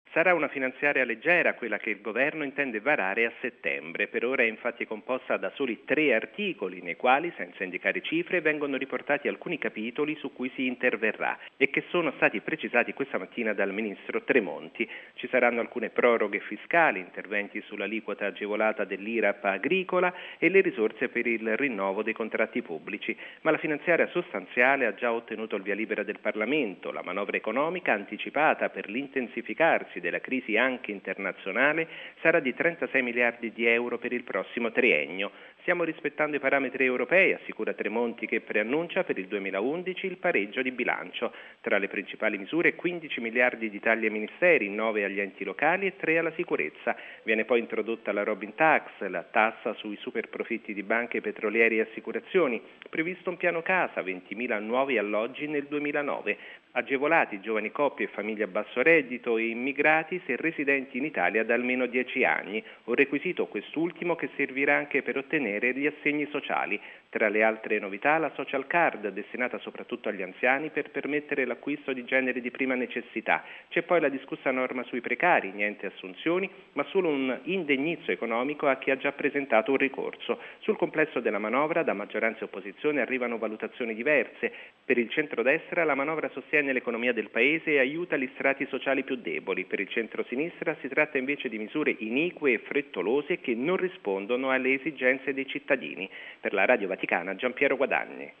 Sarà una finanziaria leggera quella che il governo intende varare a settembre. Per ora è infatti composta da soli 3 articoli, nei quali, senza indicare cifre, vengono riportati alcuni capitoli su cui si interverrà e che sono stati precisati questa mattina dal ministro Tremonti. Ci saranno alcune proroghe fiscali, interventi sull'aliquota agevolata dell'IRAP agricola e le risorse per il rinnovo dei contratti pubblici. Ma la finanziaria sostanziale ha già ottenuto il via libera del Parlamento. La manovra economica anticipata per l'intensificarsi della crisi anche internazionale sarà di 36 miliardi di euro per il prossimo triennio. Stiamo rispettando i parametri europei, assicura Tremonti, che preannuncia per il 2011 il pareggio di bilancio. Tra le principali misure 15 miliardi di tagli ai ministeri, 9 agli enti locali e 3 alla sicurezza. Viene poi introdotta la Robin Tax, la tassa sui superprofitti di banche, petrolieri e assicurazioni. Previsto un piano casa, 20.000 nuovi alloggi nel 2009. Agevolati giovani coppie e famiglie a basso reddito e immigrati se residenti in Italia da almeno 10 anni, un requisito quest'ultimo che servirà anche per ottenere gli assegni sociali. Tra le altre novità la social card, destinata soprattutto agli anziani per permettere l'acquisto di generi di prima necessità. C'è poi la discussa norma sui precari, niente assunzioni, ma solo un indennizzo economico a chi ha già presentato un ricorso. Sul complesso della manovra, da maggioranza e opposizione, arrivano valutazioni diverse. Per il centrodestra la manovra sostiene l'economia del paese e aiuta gli strati sociali più deboli. Per il centrosinistra si tratta invece di misure inique e frettolose che non rispondono alle esigenze dei cittadini. Per la Radio Vaticana, Giampiero Guadagni.